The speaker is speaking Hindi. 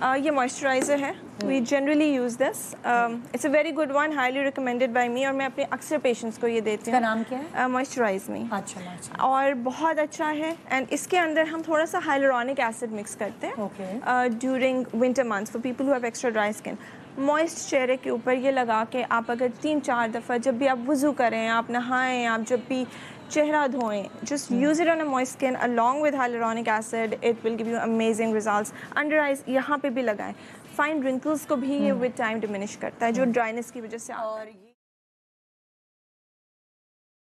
ये मॉइस्चराइज़र है, we generally use this, it's a very good one, highly recommended by me, और मैं अपने अक्सर पेशेंट्स को ये देती हूँ। इसका नाम क्या है? Moisturise me. अच्छा। और बहुत अच्छा है, एंड इसके अंदर हम थोड़ा सा हाइलुरोनिक एसिड मिक्स करते हैं during winter months for people who have extra dry skin. Moist चेहरे के ऊपर ये लगा के आप अगर 3-4 दफ़ा, जब भी आप वज़ू करें, आप नहाएं, आप जब भी चेहरा धोएं, just use it on a moist skin along with hyaluronic acid, it will give you amazing results. Under eyes यहाँ पे भी लगाएं, फाइन रिंकल्स को भी ये विद टाइम डिमिनिश करता है जो ड्राइनेस की वजह से आता है।